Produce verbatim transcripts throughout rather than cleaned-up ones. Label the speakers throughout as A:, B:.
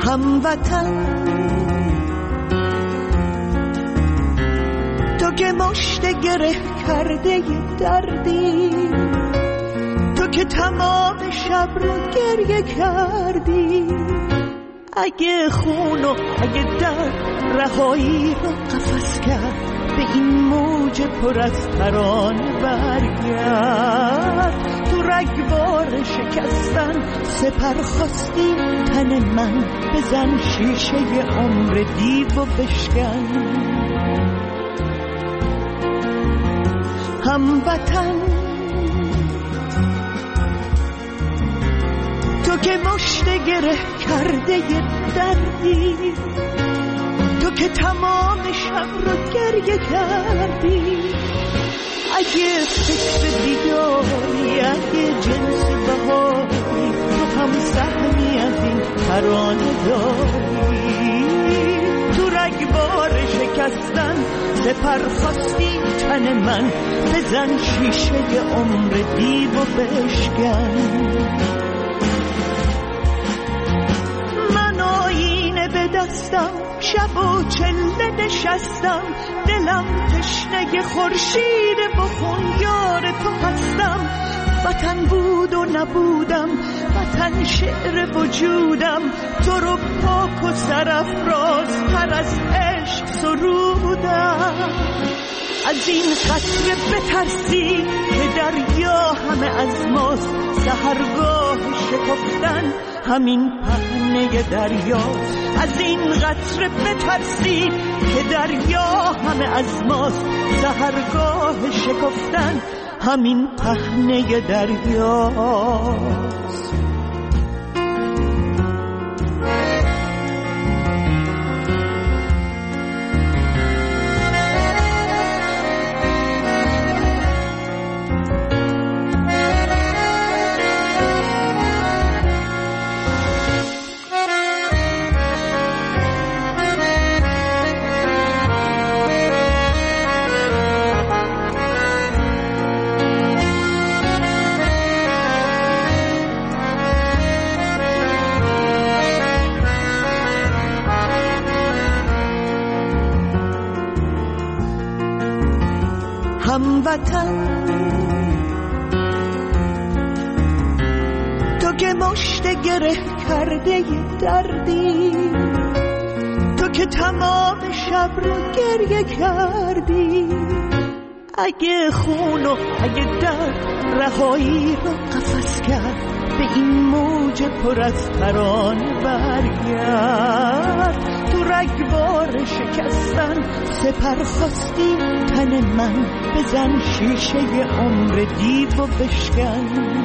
A: هموطن تو که مشت گره کرده دردی، تو که تمام شب رو گریه کردی. اگه خون و اگه درد رهایی رو قفس کرد، به این موج پر از ترانه برگرد. تو رگبار شکستن سپر خواستی تن من، بزن شیشه عمر دیو و بشکن. هموطن تو که مشت گره کرده دردی، تو که تمام شب رو گریه کردی. اگه فکر دیداری، اگه جنس بهاری، تو هم سهمی از این ترانه داری. تو رگبار شکستن سپر خواستی تن من، بزن شیشه عمر دیو و بشکن. من آینه به دستم، شب و چله نشستم، دلم تشنه خورشید بخون یار تو هستم. وطن بود و نبودم، وطن شعر وجودم، تو رو پاک و سرافراز تر از عشق سرودم. از این قطره بترسی که دریا همه از ماست، سحرگاه شکفتن همین پهنه دریاست. از این قطره بترسی که دریا همه از ماست، سحرگاه شکفتن همین پهنه دریاست. هموطن تو که مشت گره کرده دردی، تو که تمام شب رو گریه کردی. اگه خون و اگه درد رهایی رو قفس کرد، به این موج پر از ترانه برگرد. تو رگبار شکستن سپر خواستی تن من، بزن شیشه عمر دیو و بشکن.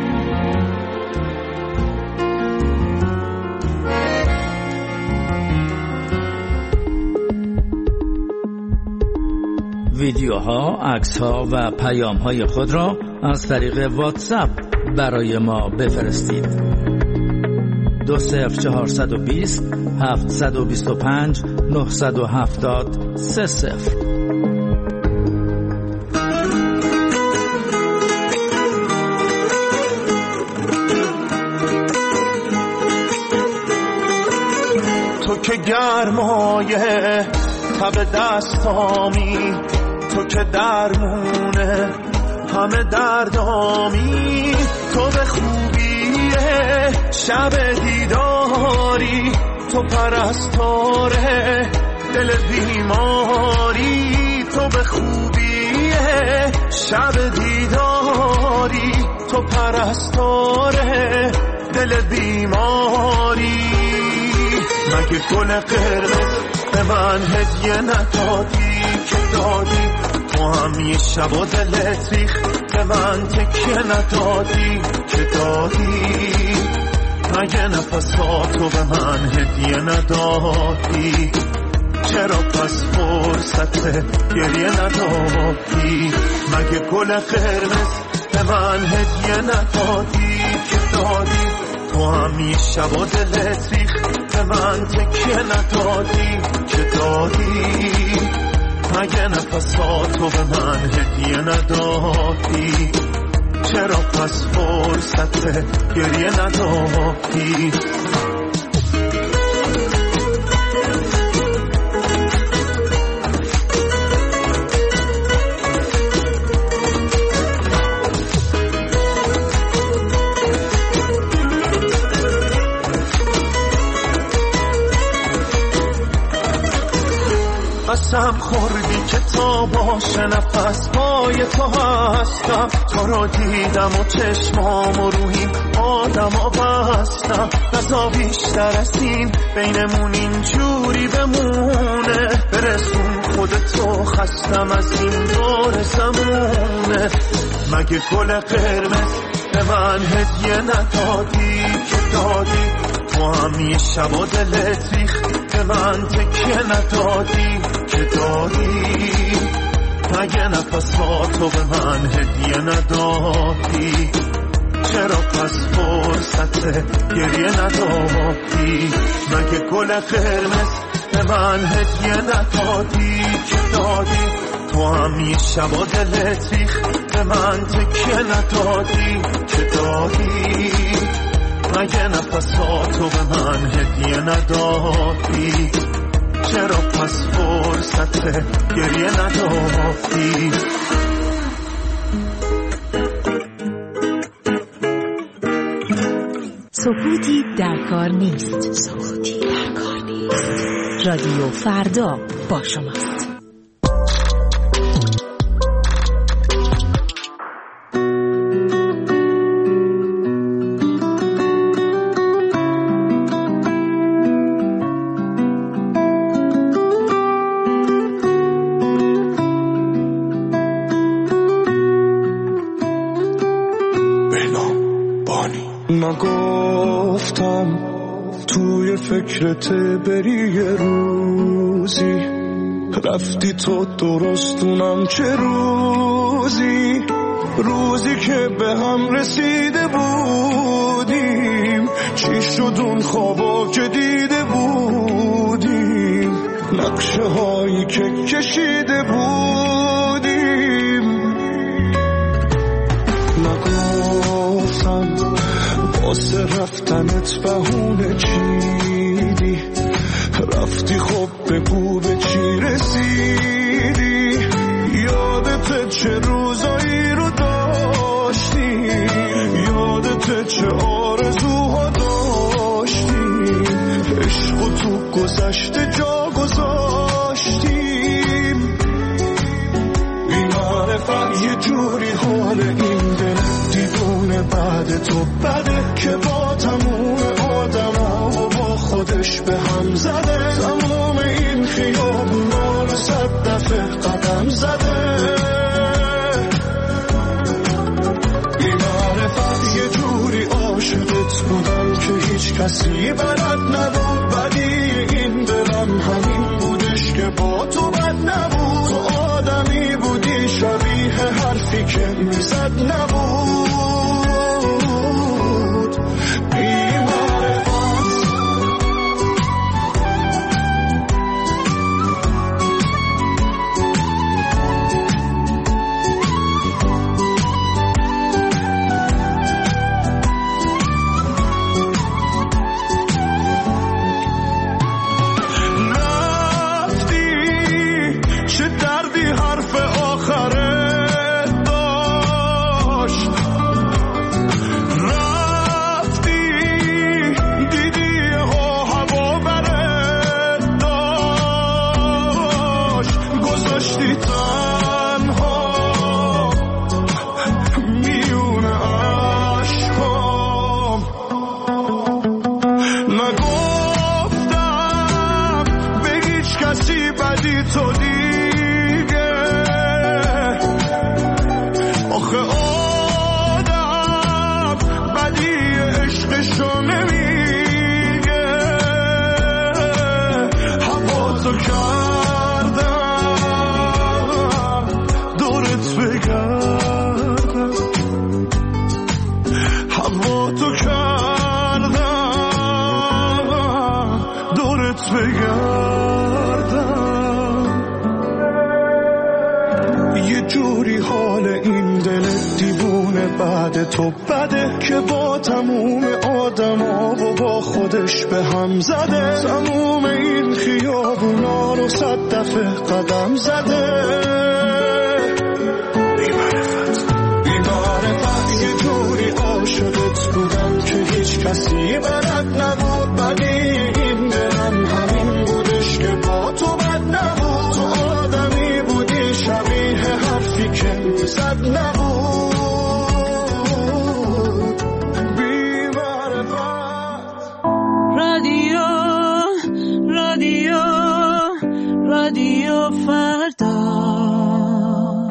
B: ویدیوها، عکس‌ها و پیام‌های خود را از طریق واتساپ برای ما بفرستید. دو صفر چهارصد و بیست هفتصد و بیست و پنج نهصد و هفتاد سه صفر.
C: تو که گرمایه تب دستامی، تو که درمونه همه دردامی. تو به خوبیه شب دیداری، تو پرستاره دل بیماری. تو به خوبیه شب دیداری، تو پرستاره دل بیماری. مگه گل قرمز به من هدیه ندادی که دادی؟ تو هم یه شب و دلت ریخ به من تکیه ندادی که دادی؟ مگه نفساتو به من هدیه ندادی؟ چرا پس فرصت گریه ندادی؟ مگه گل قرمز به من هدیه ندادی که دادی؟ تو هم یه شب و دلت ریخ به من تکیه ندادی که دادی؟ مگه نفساتو به من هدیه ندادی؟ چرا پس فرصت گریه ندادی؟ قسم خوردی که تا باشه نفس پای تو هستم. تو رو دیدم و چشمام و روحیم آدم بستم. نزا بیشتر از این بینمون اینجوری بمونه. برسون خودتو خستم از این دور زمونه. مگه گل قرمز به من هدیه ندادی که دادی؟ تو هم یه شب و دلت ریخ به من تکیه ندادی که دادی؟ مگه نفساتو به من هدیه ندادی؟ چرا پس فرصت گریه ندادی؟ مگه گل قرمز به من هدیه ندادی که دادی؟ تو هم یه شب و دلت ریخ به من تکیه ندادی که دادی؟ مگه نفساتو به من هدیه ندادی؟ چرا پس فرصت گریه ندادی؟
D: سکوتی در کار نیست. سکوتی در کار نیست. رادیو فردا با شماست.
E: نگفتم توی فکرت بری یه روزی، رفتی تو درستونم چه روزی، روزی که به هم رسیده بودیم، چی شد اون خوابا که دیده بودیم، نقشه هایی که کشیده بودیم. نگفتم واسه رفتنت بهونه چیدی، رفتی خب بگو به چی رسیدی، یادت چه روزایی رو داشتی، یادت چه آرزوها داشتیم، عشق تو گذشته جا گذاشتیم. بی معرفت یه جوری حال این دل دیوونه بعد تو بده که با تموم آدم ها و با خودش به هم زده، تموم این خیابونا رو صد دفعه قدم زده. بی معرفت یه جوری عاشقت بودم که هیچ کسی بلد نبود، ولی این دلم همین بودش که با تو بد نبود، تو آدمی بودی شبیه حرفی که میزد نبود. بعد تو بده که با تموم آدم ها و با خودش به هم زده، تموم این خیابونا رو صد دفعه قدم زده. بی معرفت بی معرفت یه جوری عاشقت بودم که هیچ کسی بلد نبود، ولی این دلم همین بودش که با تو بد نبود، تو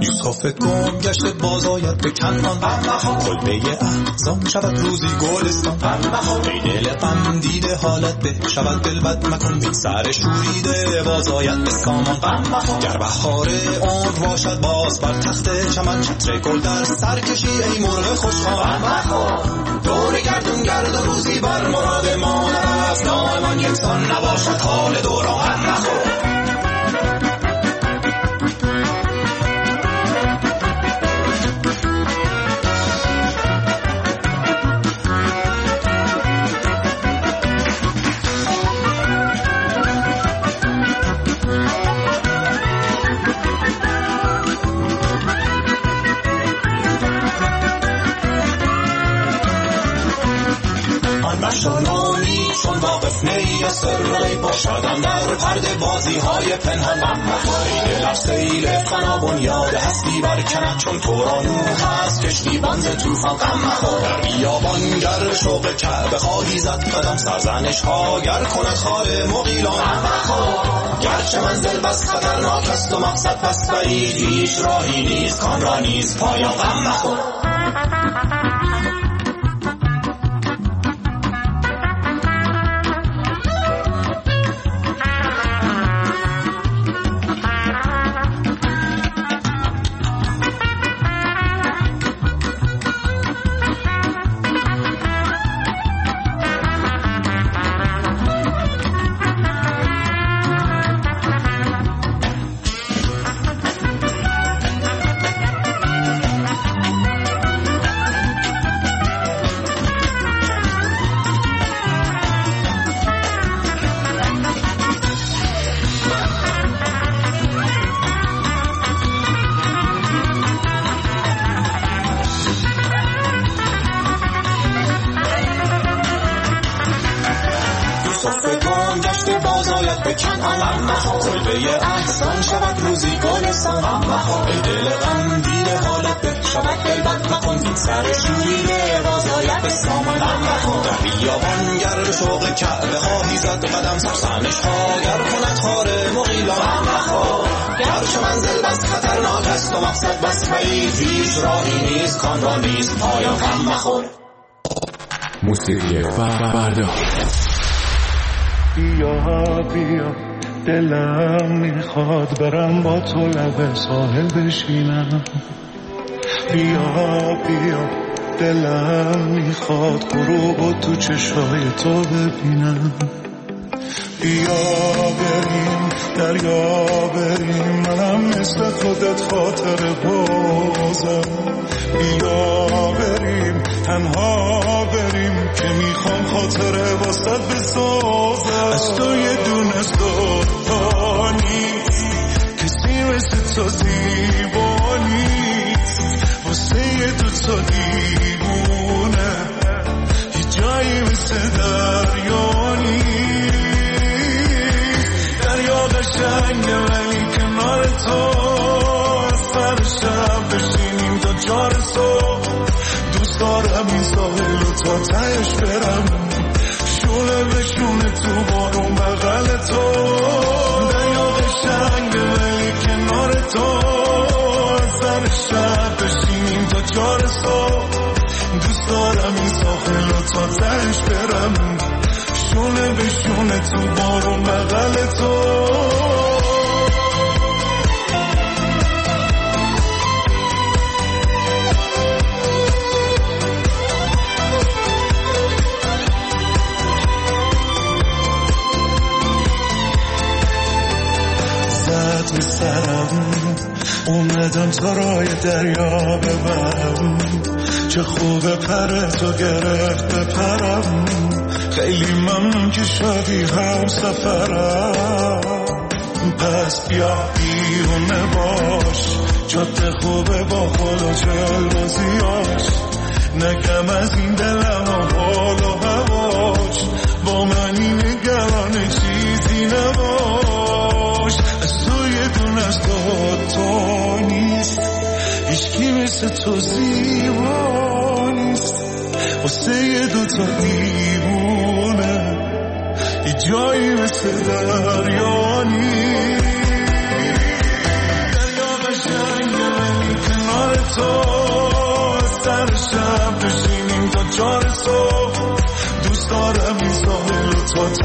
F: یوسف گم گشته باز آید به کنعان، کلبه احزان شود روزی گلستان. ای دل غم دیده حالت به شود دل بد مکن، بی سر شوریده باز آید به سامان. گر بهار عمر باشد باز بر تخت چمن، چتر گل در سر کشی ای مرغ خوشخوان. دور گردون گرد و روزی بر مراد ما نرفت، دائما یکسان نباشد حال دوران. شلونی چون واقف نی سرای باشدم در پرده بازی های پنهان. ای دلش سیل فنا بنیاد هستی برکند، چون تو را نوح هست کشتی بنز توفان. غم مخور در بیابان گر شوق کعبه خواهی زد قدم، سرزنش ها گر کند خال مغیلان. غم مخور گرچه منزل بس خطرناک است و مقصد بس بعید، هیچ راهی نیست کان را نیست پایان. غم مخور کلبه احسان شود روزی گلستان. ای دل غم دیده حالت به شود دل بد مکن، بی سر شوریده باز آید به سامان. در بیابان گر شوق کعبه خواهی زد قدم، سرزنش ها گر کند خار مغیلان. گرچه منزل بس خطرناک است و مقصد بس بعید، هیچ راهی نیست کان را نیست پایان. غم مخور
G: موسیقی فردا.
E: بیا بیا دلم میخواد برم با تو لب ساحل بشینم. بیا بیا دلم میخواد غروب و تو چشای تو ببینم. بیا بریم دریا بریم، منم مثل خودت خاطر بازم. بیا بریم تنها بریم که میخوام خاطره واسط بسازم. از تو یه دونه از دوتا نیست، کسی مثل تو زیبا نیست. واسه یه دوتا دیوونه یه جایی مثل دریا نیست. دریا قشنگه ولی کنار تو، از سر شب بشینیم تا چار صبح. دوست دارم این ساحل و تا تهش برم، شونه به شونه تو بارون بغل تو. دریا قشنگه ولی کنار تو، از سر شب بشینیم تا چار صبح. دوست دارم این ساحل و تا تهش برم، شونه به شونه تو بارون بغل تو. زد به سرم اومدم تا رای دریا ببرم، چه خوبه پر تو گرفت بپرم. خیلی ممنون که شدی هم سفرم، پس بیا بیرونه باش. جاده خوبه با خدا چل بازیاش، نگم از این دلم و حال و هواش. با منی نگران چیزی نباش، از تو یه دون از دوتا نیست، هیچکی مثل تو زیبا نیست. واسه یه دوتا دیوونه یه جایی مثل دریا نیست. دریا قشنگه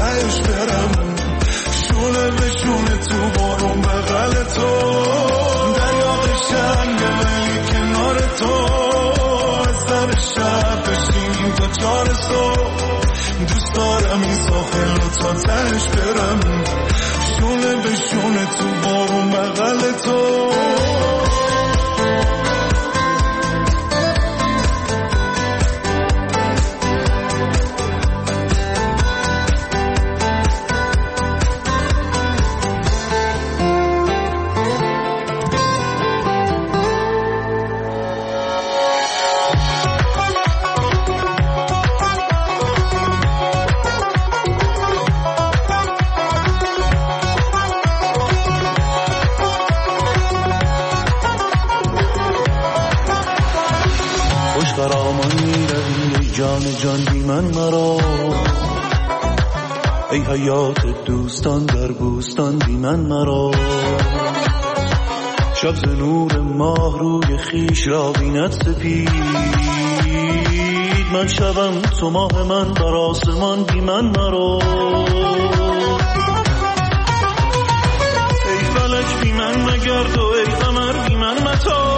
E: تهش برم شونه به شونه تو بارون بغل تو دریا قشنگه ولی کنار تو از در شب بشینیم تا چار صبح دوست دارم این ساحل رو تا تهش برم شونه به شونه تو بارون بغل تو جان جان بی من مرا ای حیات دوستان در بوستان بی من مرا شب ز نور ماه روی خیش را بیند سپید من شبم تو ماه من بر آسمان بی من مرا ای فلک بی من نگرد و ای قمر بی من متا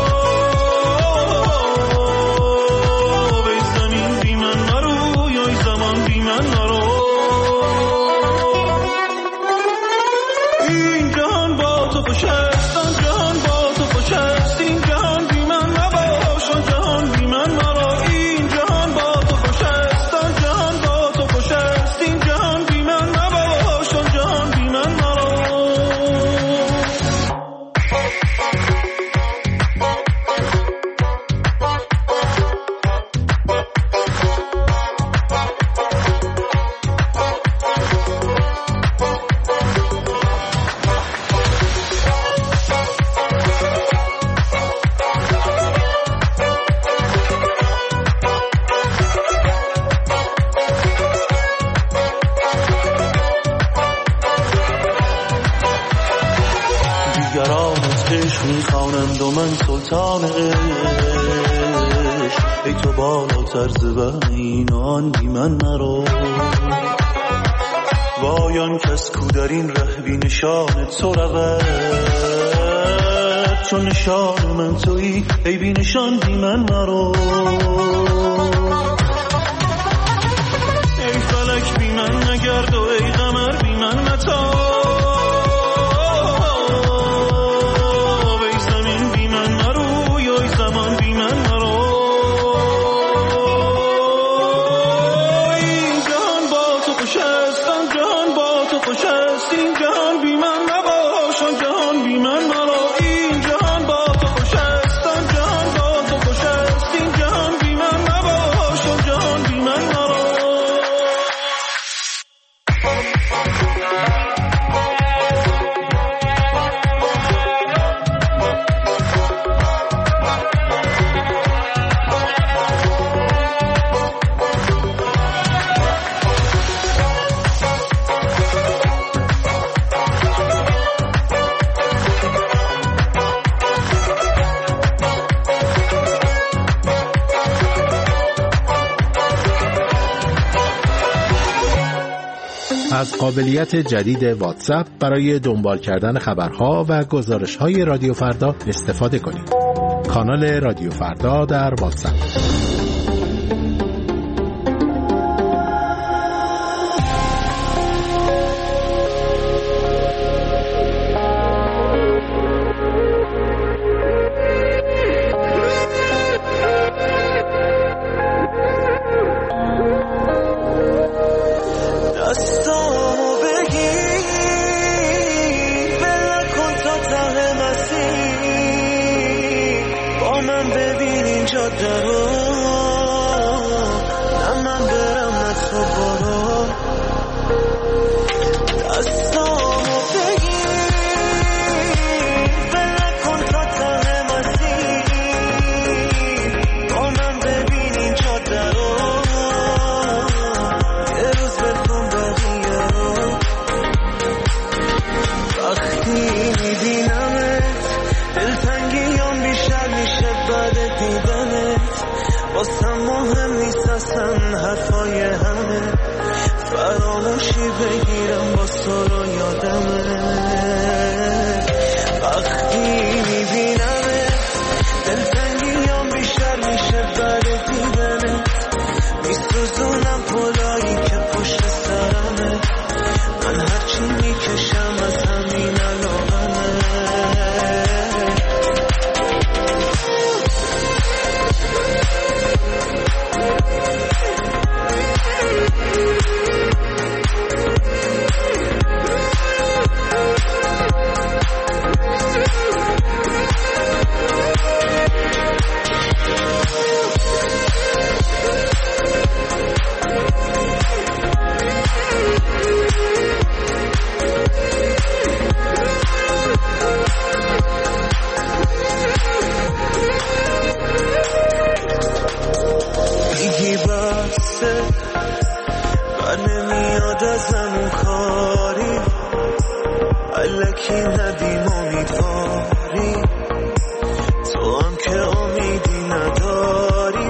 E: میخوانند و من سلطان عشق ای تو بالاتر ز بین آن بی من مرا وایان کس کو در این ره بی نشان تو رود چون نشان من تویی ای بی نشان بی من مرا ای فلک بی من نگرد و ای قمر بی من متا
H: از قابلیت جدید واتساپ برای دنبال کردن خبرها و گزارش‌های رادیو فردا استفاده کنید. کانال رادیو فردا در واتساپ.
C: دلتنگیام بیشتر میشه بعد دیدنت بگیرم با سارا یادمه وقتی میبینمه دلتنگیام بیشتر میشه بعد دیدنه میسوزونم پلایی که پشت سرمه من هرچی میکشم از همین علاقمه بر نمیاد ازم اون کاری الکی ندیم امیدواری تو هم که امیدی نداری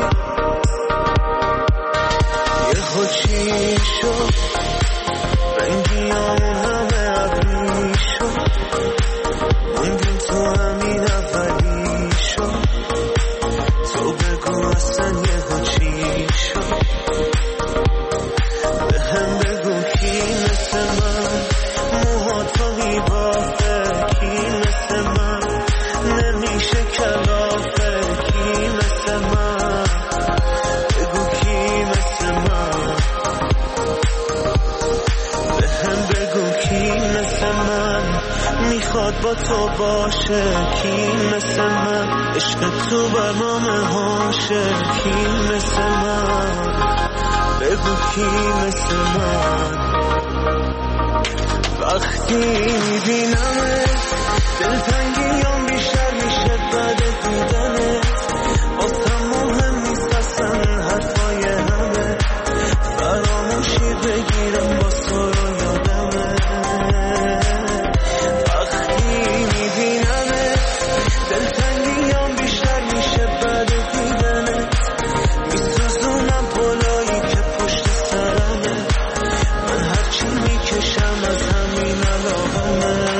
C: یه خوشی شد رنگیامون همه ابری شد موندیم تو همین اولی شد تو بگو اصلا یه خوشی شد بهم بگو کی مثل من موهاتو میبافه کی مثل من نمیشه کلافه کی مثل من بگو کی مثل من بهم بگو کی مثل من میخواد با تو باشه کی مثل من عشق تو برنامه هاشه کی مثل من بگو کی مثل من وقتی میبینمه دلتنگیام بیشتر میشه بعد دیدنه واسم مهم نیست اصلا حرفای همه فراموشی بگیرم با سارا یادمه وقتی میبینمه دلتنگیام بیشتر میشه بعد دیدنه میسوزونم پلایی که پشت سرمه من هرچی میکشم از همین علاقمه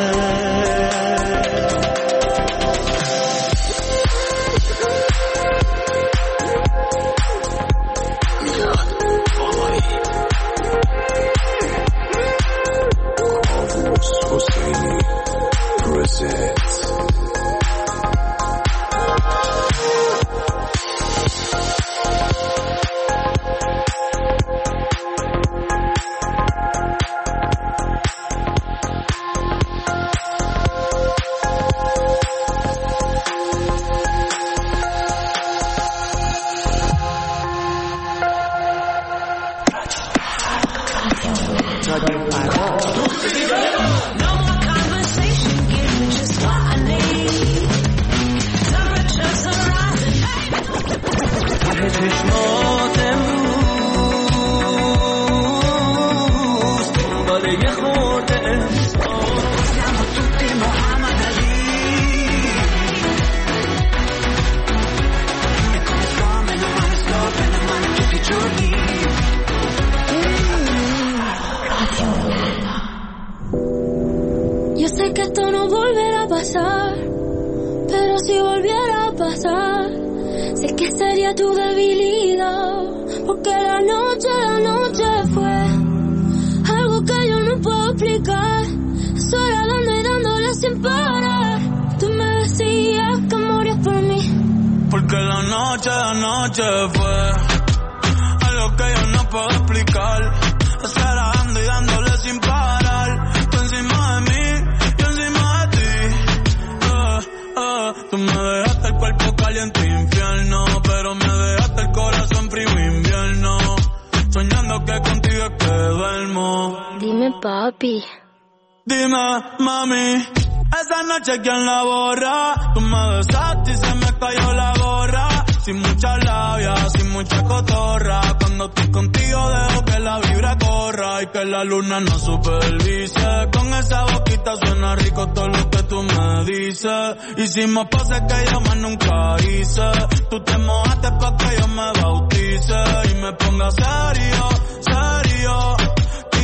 I: ¿Quién la borra? Tú me besaste y se me cayó la gorra. Sin mucha labia, sin mucha cotorra. Cuando estoy contigo dejo que la vibra corra y que la luna no supervise. Con esa boquita suena rico todo lo que tú me dices. Hicimos poses que yo más nunca hice. Tú te mojaste pa' que yo me bautice y me ponga serio, serio. Y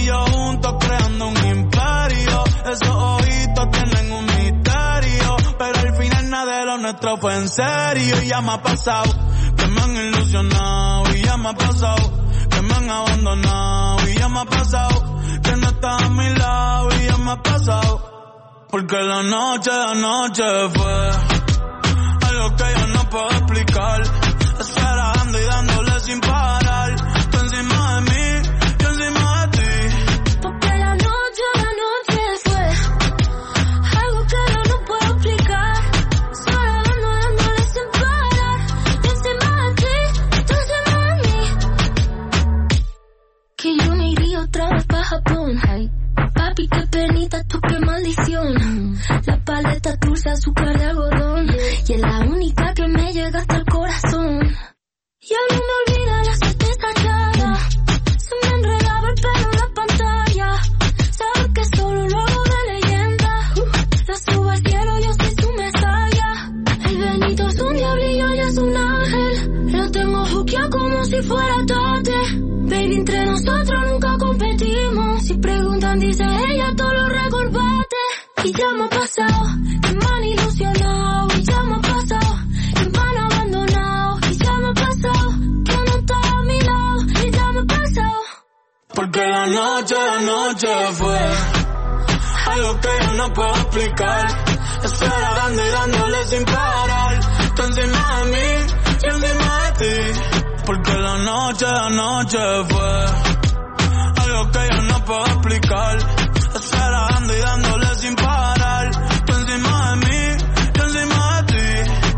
I: yo juntos creando un imperio. Esos ojitos tienen un misterio, pero al final nada de lo nuestro fue en serio. Y ya me ha pasado que me han ilusionado, y ya me ha pasado que me han abandonado, y ya me ha pasado que no estás a mi lado, y ya me ha pasado. Porque la noche, la noche fue algo que yo no puedo explicar. Esperando y dándole sin parar, tú encima de mí, yo encima de ti.
J: Porque la noche, la noche fue algo que yo no puedo explicar. Esperando, dándole sin parar, yo encima de ti, tú encima de mí. Que yo me iría otra vez pa' Japón. Hey. Papi, qué penita, tú qué maldición. La paleta dulce, azúcar de algodón, y es la única que me llega hasta el corazón. Ya no me olvida la certeza clara, se me enredaba el pelo en la pantalla. Sabes que solo lo hago de leyenda, la subo al cielo, yo soy su mesaya. El Benito es un diablillo y es un ángel, lo tengo juqueado como si fuera Tate. Baby, entre nosotros nunca competimos, si preguntan dice ella todo lo recordate. Y ya me ha pasado, que me han ilusionado, y ya me ha pasado que me han abandonado, y ya me ha pasado que no estás a mi lado, y ya me ha pasado.
I: Porque la noche, la noche fue algo que yo no puedo explicar. Esperando y dándole sin parar, tú encima de mí, yo encima de ti. Porque la noche, la noche fue algo que yo no puedo explicar. Esperando y dándole sin parar, tú encima de mí, yo encima de ti.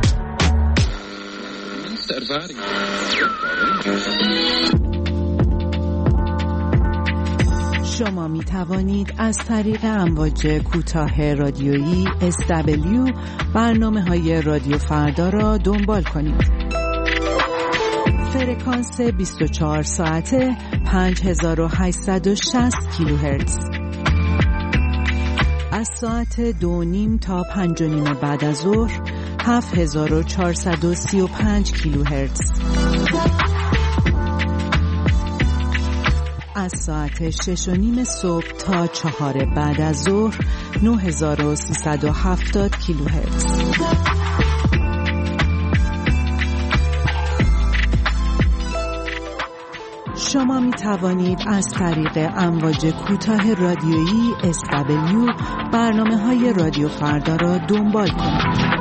K: شما می توانید از طریق امواج کوتاه رادیویی اس دبلیو برنامه های رادیو فردا را دنبال کنید. فرکانس بیست و چهار ساعته پنج هزار و هشتصد و شصت کیلوهرتز. از ساعت دو نیم تا پنج و نیم بعد از ظهر هفت هزار و چهارصد و سی و پنج کیلوهرتز. از ساعت شش و نیم صبح تا چهار بعد از ظهر نه هزار و سیصد و هفتاد کیلوهرتز. شما می توانید از طریق امواج کوتاه رادیویی اس دبلیو برنامه های رادیو فردا را دنبال کنید.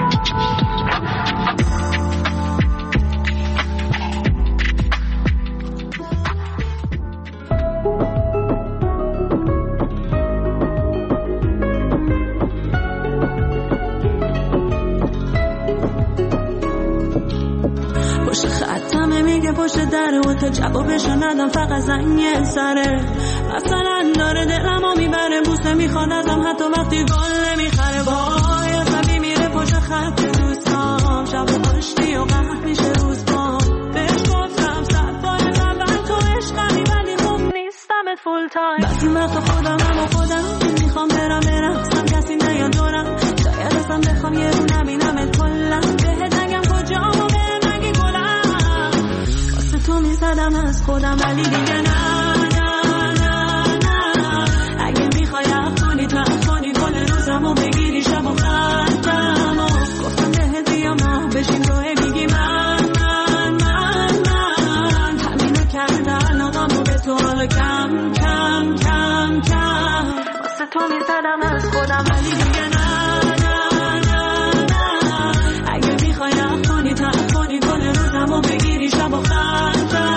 L: پشت دره و تا جوابشو ندم فقط زنگ سره. مثلا داره دلمو میبره، بوسه میخواد ازم حتی وقتی گل نمیخره. وای عصبی میره پشت خط دوستام، شب و پشتی و قهر میشه روز بام. بهش گفتم صد بار از اول تو عشقمی ولی خوب نیستمت فول تایم. بعضی وقتا خودم هم و خودم میخوام برم برقصم کسی نیاد دورم. شاید اصلا بخوام یه رو نبینمت کلا، بهت نگم کجام و بهم نگی گلم. تو میزدم از خودم ولی دیگه نه نه نه نه. اگه میخوای افغانی تو افغانی کل روزم و بگیری شب و خندم و گفتم بهت بیام ما بشیم روی میگی من من من من. همینو کرده علاقم و به تو حالا کم کم کم کم. واسه تو میزدم از خودم ولی دیگه نه نه نه نه. اگه میخوای افغانی تو افغانی کل روزم و بگیری شب و خندم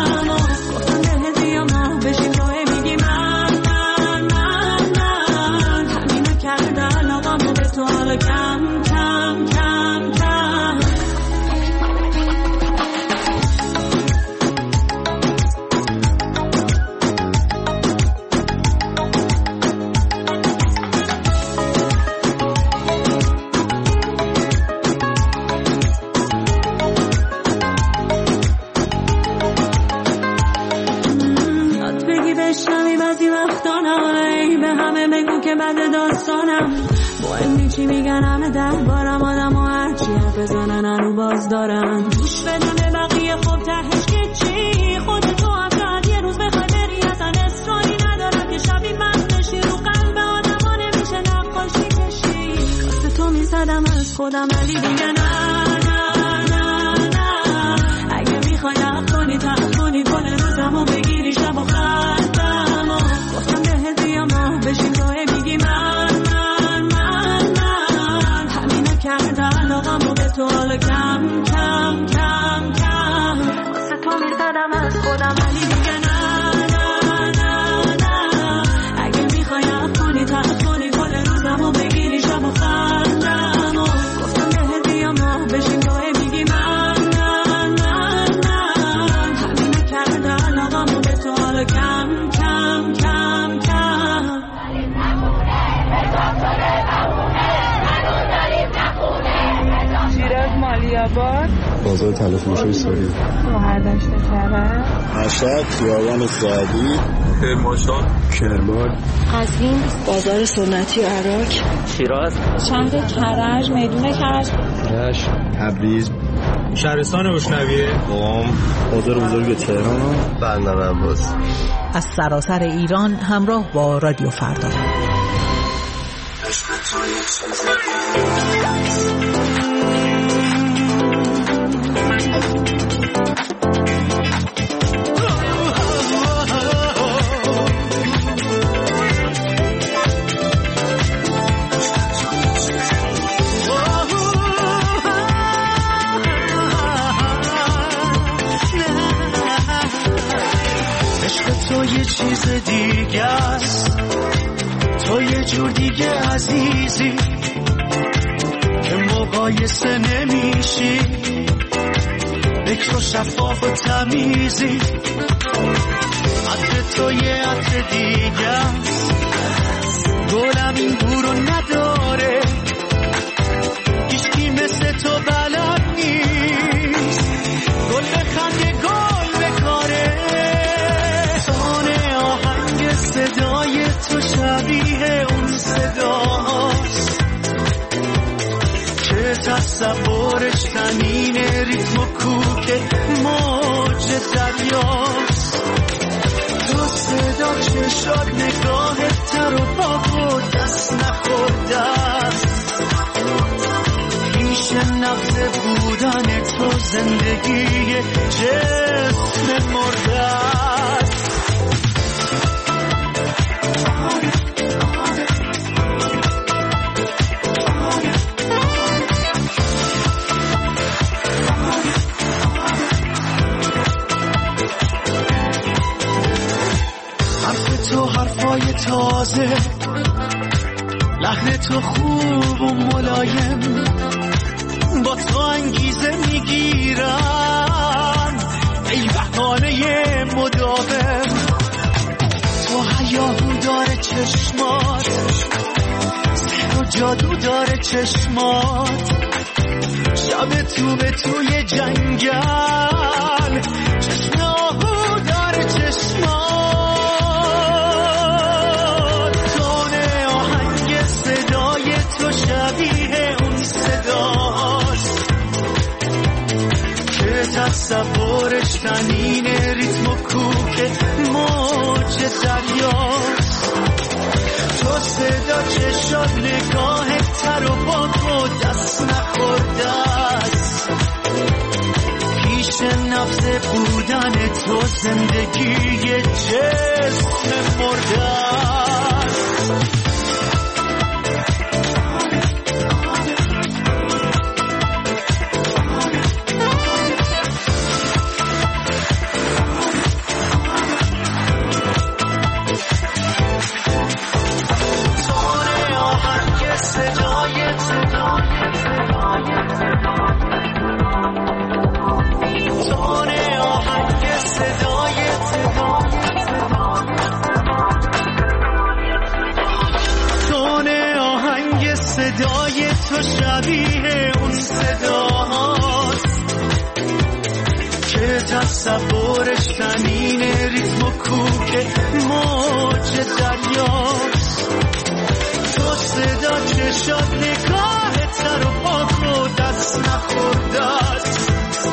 L: کم کم کم کم. یاد بگی بشنوی بعضی وقتا نه، به همه بگو که بد داستانم. مهم چی میگن همه در بارم آدم و هرچی حرف بزنن هنو باز دارن. گوش بدم به بقیه خب تهش که چی، خودتو هم شاید یه روز بخوای بری اصلا اصراری ندارم که خودم ولی دیگه نه نه نه نه. اگه میخوای نقد کنی تقد کنی کل روزمو بگیری شب و خستم و گفتم بهت بیام ماه بشین توه میگی من من من من همینو کرده علاقمو به تو حالا کم کم کم کم واسه تو میزدم از خودم ولی دیگه نه نه نه نه. اگه میخوای نقد کنی تقد کنی کل روزمو بگیری شب و خستم و گفتم بهت بیام ماه بشین توه میگی من من من من همینو کرده علاقمو به تو حالا کم کم کم کم
M: شیراز مالیاباد
N: بازار تلفروشی سوری
M: شوهر داشته کرده
N: مشهد خیابان سعدی کرمانشاه کرمان
M: قزوین بازار سنتی عراق
O: شیراز
M: شهر کرج میدون کرج
N: رشت تبریز
P: شهرستان روشنویه
N: قم بازار بزرگ تهران بندر عباس.
K: از سراسر ایران همراه با رادیو فردا.
A: تو یه چیز دیگه است، تو یه جور دیگه عزیزی که مقایسه نمیشی، بکر و شفاف و تمیزی. عطر تو یه عطر دیگه است، گلم این بو رو نداره، هیچکی مثل تو بلد نیست، گل بخنده گل بکاره. صدای تو شبیه اون صداست که تصورش تنین ریتم و کوک موج دریاست. تو صدا چشات نگاهت تر و پاک و دست نخورده است، پیش نبض بودن تو زندگی جسم مرده است. تو حرفای تازه، لحن تو خوب و ملایم، با تو انگیزه میگیرم ای بهانه مداوم. تو هیاهو داره چشمات، سحر و جادو داره چشمات، شب تو به توی جنگل، چشم آهو داره چشمات. شبیه اون صداست که تصورش تنین ریتم و کوک موج دریاست. تو صدا چشات نگاهت تر و پاک و دست نخورده است، پیش نبض بودن تو زندگی جسم مرده است. صدای تو شبیه اون صداست که تصورش تنین ریتم و کوک موج دریاست. تو صدا چشات نگاهت تر و پاک و دست نخورده است،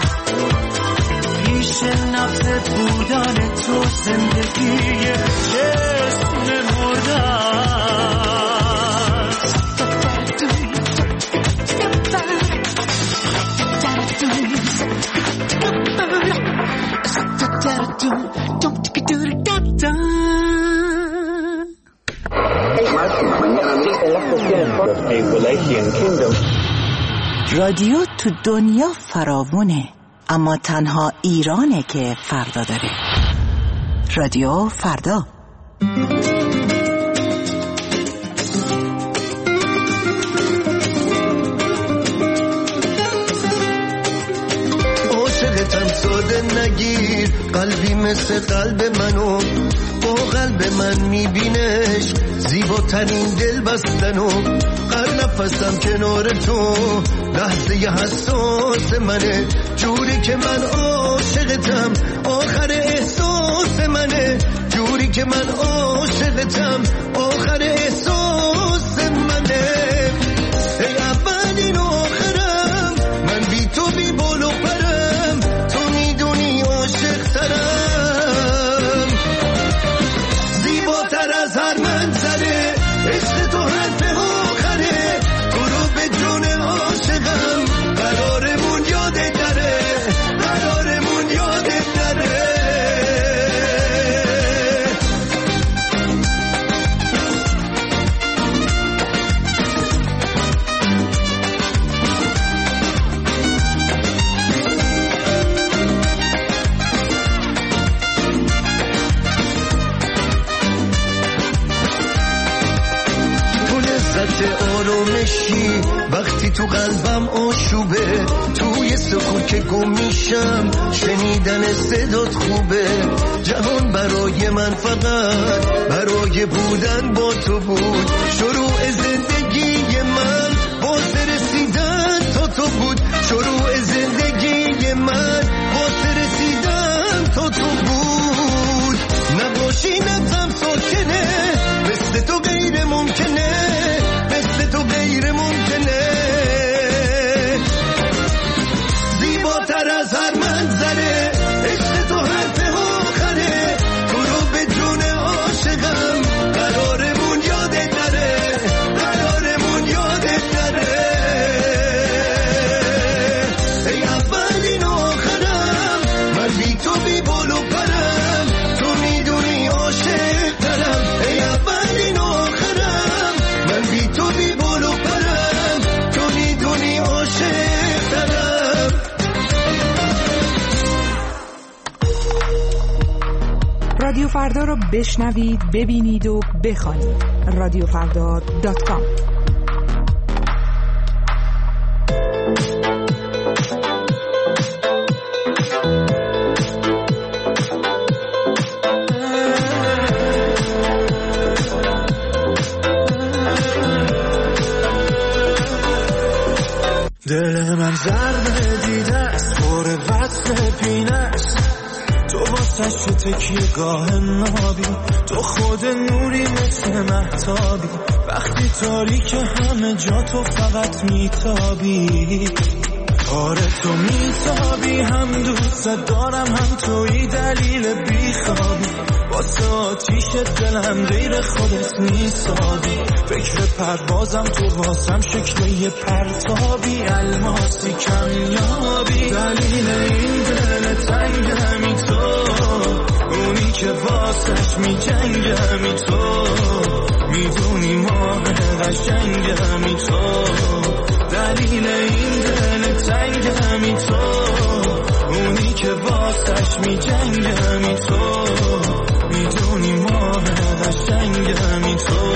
A: پیش نبض بودن تو زندگی جسم مرده است.
K: رادیو تو دنیا فراوونه، اما تنها ایرانه که فردا داره. رادیو فردا.
C: عاشقتم ساده نگیر، قلبی مثل قلب منو، با قلب من میبینش زیباترین دل بستنو. هر نفسم کنار تو لحظه حساس منه، جوری که من عاشقتم آخر احساس منه، جوری که من عاشقتم آخر احساس منه. ای اولین آخرم، من بی تو بی بال و پرم، تو میدونی عاشق ترم، زیباتر از هر منظره، عشق تو حرف آخره، تو رو به جون عاشقم، قرارمون یاده داره، قرارمون یاده داره. آرامشی وقتی تو قلبم آشوبه، توی سکوت که گم میشم شنیدن صدات خوبه. جهان برای من فقط برای بودن با تو بود، شروع زندگی من واسه رسیدن تا تو بود، شروع زندگی من واسه رسیدن تا تو بود. نباشی نفسم ساکنه، مثل تو غیر ممکنه، مثل تو غیر ممکنه، زیباتر از هر منظره، عشق تو حرف آخره، تو رو به جون عاشقم، قرارمون یاده داره، قرارمون یاده داره. ای اولین آخرم، من بی تو بی بال و پرم، تو میدونی عاشق دارم. ای اولین آخرم، من بی تو بی بال و پرم، تو میدونی عاشق دارم.
K: رادیو فردا رو بشنوید، ببینید و بخوانید. رادیو فردا دات کام.
C: دل من ضربه دیده است، پر وصل پینه است، تو واسش تکیه گاه نابی، تو خود نوری مثل مهتابی، وقتی تاریک همه جا تو فقط میتابی. آره تو میتابی، هم دوست دارم هم توی دلیل بیخوابی، واسه آتیش دلم غیر خودت نیستابی. فکر پروازم تو واسم شکل یه پرتابی، الماسی کمیابی، دلیل این دل تنگمی تو، اونی که واسش می جنگمی تو، میدونی ماه قشنگمی تو، دلیل این دل تنگمی تو، اونی که واسش می جنگمی تو، میدونی ماه قشنگمی تو.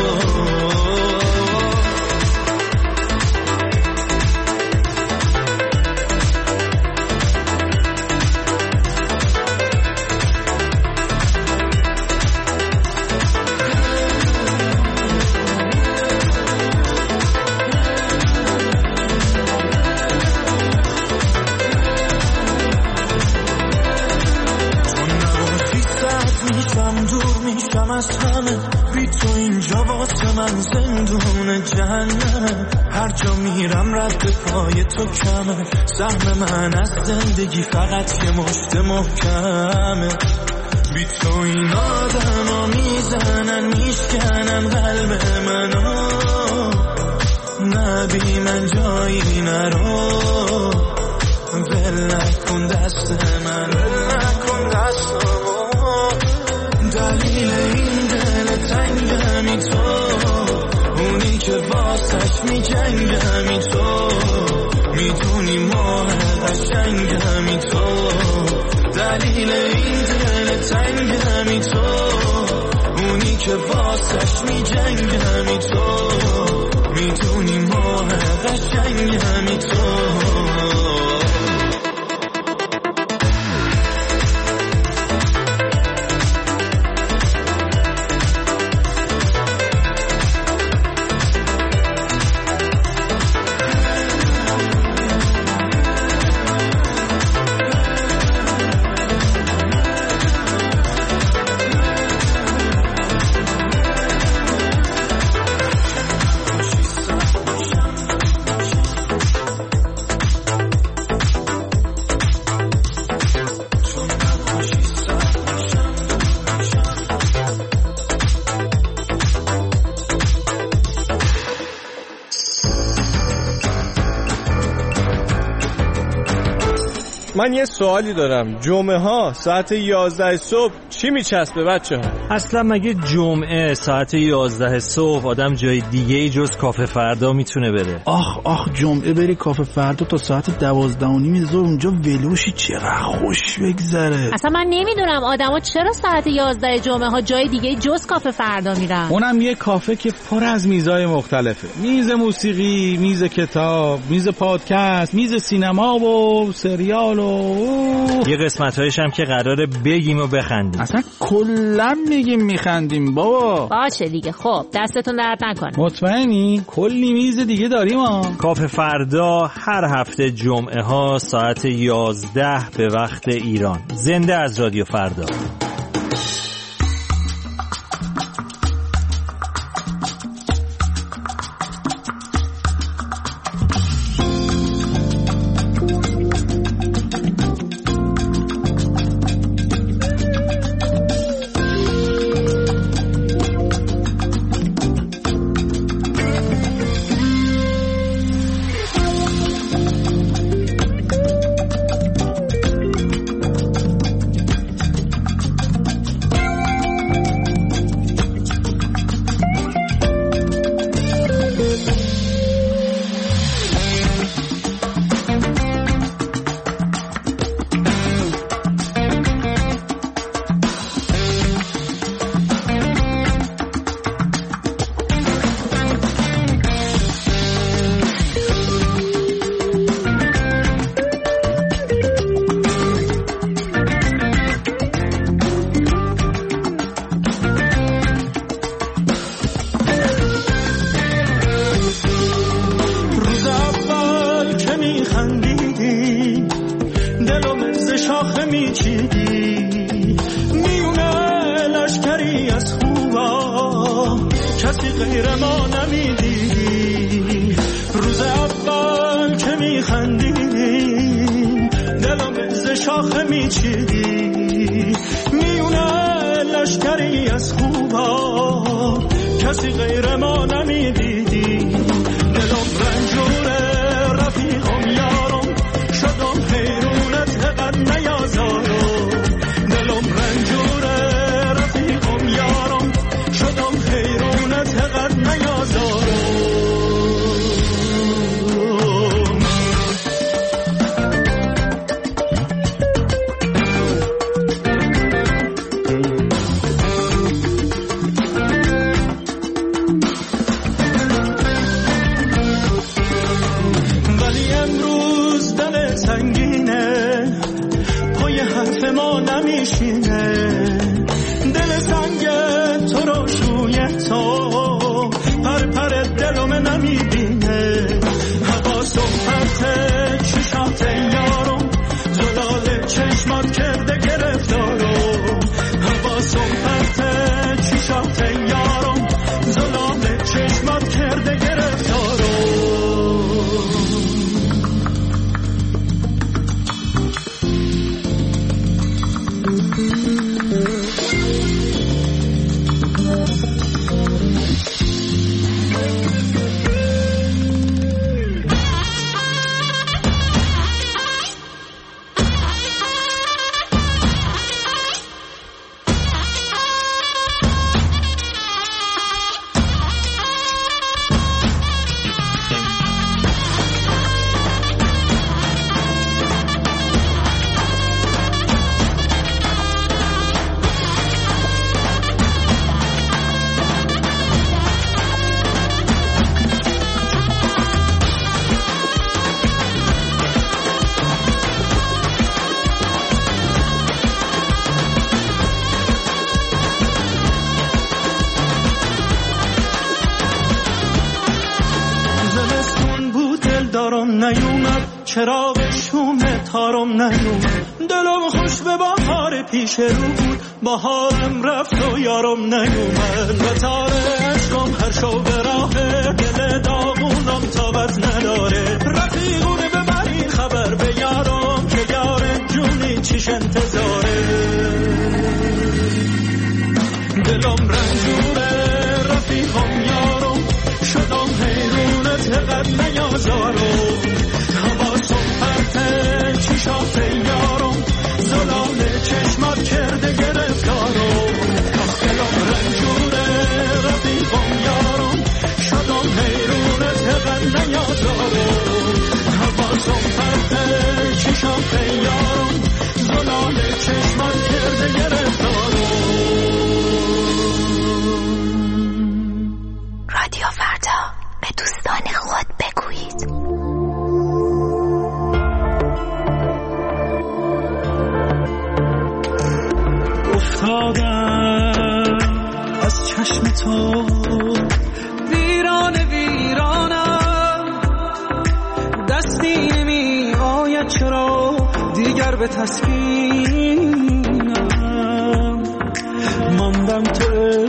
C: از همه بی تو اینجا واسه من زندون جهنم، هر جا میرم رد پای تو کمه، سهم من از زندگی فقط یه مشت محکمه. بی تو این آدم ها میزنن میشکنن قلب منو، نه بی من جایی نرو، ول نکن دست من، ول نکن دستمو، دلیل این دل تنگمی تو، واسش می جنگ همین تو میدونی ماه قشنگ همین تو دلیل این دل تنگ همین تو اونی که واسش می جنگ همین تو میدونی ماه قشنگ همین تو
O: من یه سوالی دارم، جمعه ها ساعت یازده صبح چی میچسبه بچه ها؟
Q: اصلا مگه جمعه ساعت یازده صبح آدم جای دیگه ای جز کافه فردا میتونه بره؟
R: آخ آخ جمعه بری کافه فردا تا ساعت دوازده و نیم ظهر اونجا ولوشی چقدر خوش بگذره.
S: اصلا من نمیدونم آدما چرا ساعت یازده جمعه ها جای دیگه جز کافه فردا میرن.
R: اونم یه کافه که پر از میزای مختلفه، میز موسیقی، میز کتاب، میز پادکست، میز سینما و سریال و
Q: یه قسمت‌هایش هم که قراره بگیم و بخندیم.
R: اصلا کلا میگیم میخندیم بابا.
S: باشه دیگه، خب دستتون درد نکنه.
R: مطمئنی؟ کلی میز دیگه داریم ها.
Q: کافه فردا هر هفته جمعه ها ساعت یازده به وقت ایران. زنده از رادیو فردا.
C: یارم نیومد، چراغ شوم تارم نیومد. دلم خوش به بهار پیش رو بود، بهارم رفت و یارم نیومد. و تار عشقم هر شو به راه دل داغونم تابت نداره. رفیقونه ببری خبر به یارم که یار جونی چیش انتظاره. دلم رنجوره رفیقم یارم، شدم حیرونت قد نیازارم. حواسم پرته چی شافه یارم، زلال چشمات کرده گرفتارم. دلم رنجوره رفیقم یارم، شدم حیرونت قد نیازارم. حواسم پرته چی شافه یارم، زلال چشمات کرده گرفتارم.
D: رادیو فردا، به دوستان خود بگویید.
C: افتادم از چشم تو ویران ویرانم، دستی نمی آید چرا دیگر به تسکینم. ماندم تو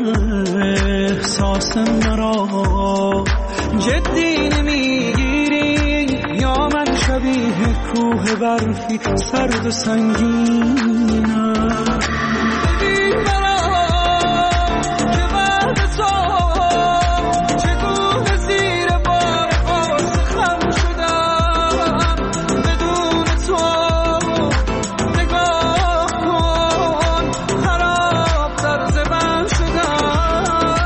C: احساس مرا جدی نمیگیری، یا من شبیه کوه برفی سرد و سنگینم. ببین مرا که بعد تو چگونه زیر بار قاس خم شدم. بدون تو نگاه کن خراب در زبان شدم.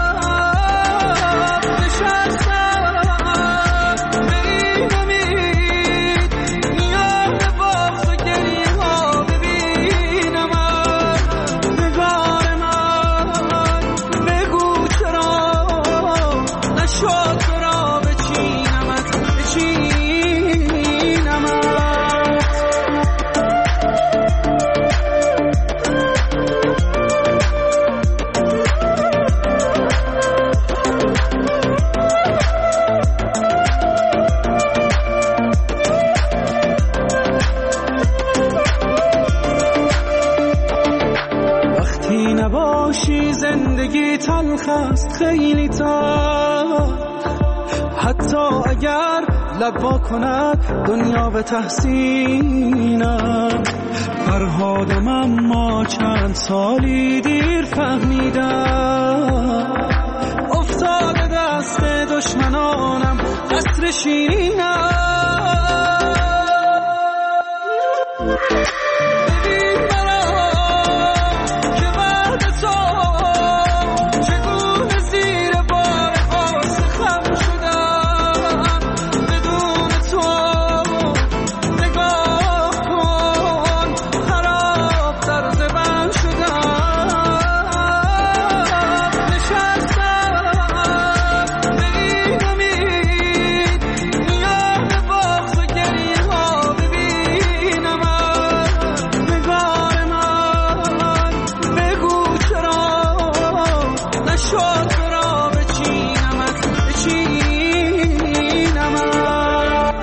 C: نشستم به این امید، یاد باغ و گریه ها ببینم. نگار من بگو چرا نشد تو را بچینمت بچینمت. وقتی نباشی زندگی تلخ است خیلی تلخ، حتی اگر لب وا کند دنیا به تحسینم. فرهادم اما چند سالی دیر فهمیدم، افتاده دست دشمنانم قصر شیرینم. ببین مرا که بعد تو چگونه زیر بار قاس خم شدم. بدون تو نگاه کن خراب در زبان شدم. نشستم به این امید، یاد باغ و گریه ها ببینم. نگار من بگو چرا نشد تو را بچینمت بچینمت.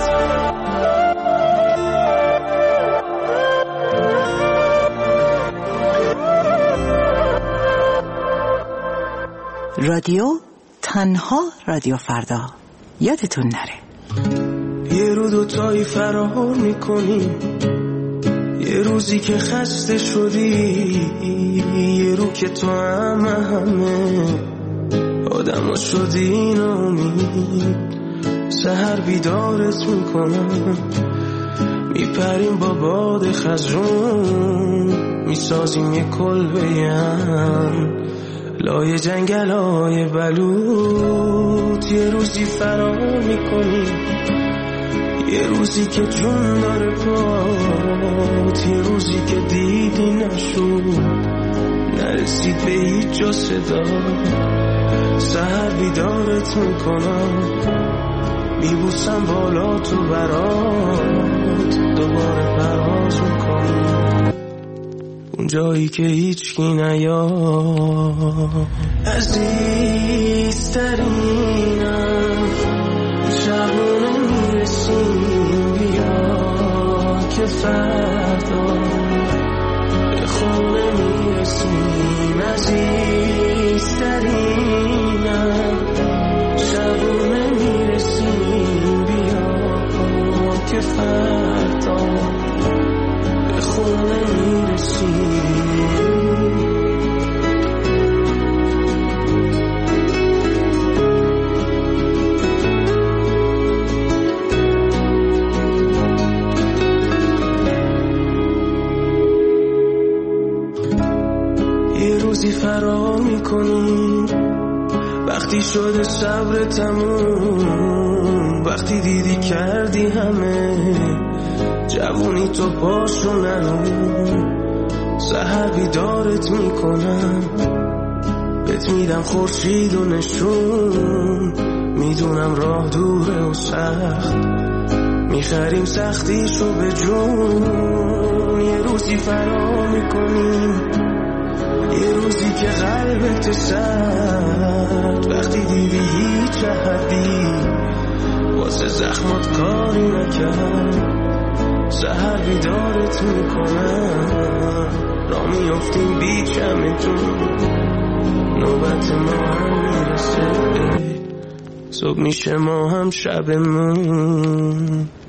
K: رادیو تنها رادیو فردا، یادتون نره.
C: یه رو دوتایی فرار میکنیم، یه روزی که خسته شدی، یه رو که تو همه همه آدم ها شدی نامید. سهر بیدارت میکنم، میپریم با باد خزرون، میسازیم یه کلبه‌ام لای جنگل های بلوط. یه روزی فرار میکنیم، یه روزی که جون داره پات، یه روزی که دیدی نشد نرسید به هیچ جا صدا. سهر بیدارت میکنم، میبوسم بالا تو برات، دوباره پرواز میکنم اون جایی که هیچکی نیاد. عزیزترینم شبونه میرسیم، میکنیم وقتی شده صبر تموم، وقتی دیدی کردی همه جوونی تو پاشو ننو، سحر بیدارت میکنم بهت میدم خورشید و نشون، میدونم راه دوره و سخت میخریم سختیشو به جون، یه روزی فرا میکنیم یه روزی که قلبت سرد، وقتی دیدی هیچ حدی واسه زخمات کاری نکرد، سحر بیدارت میکنم را میافتیم بی چمتون، نوبت ما هم میرسه صبح میشه ما هم شبمون.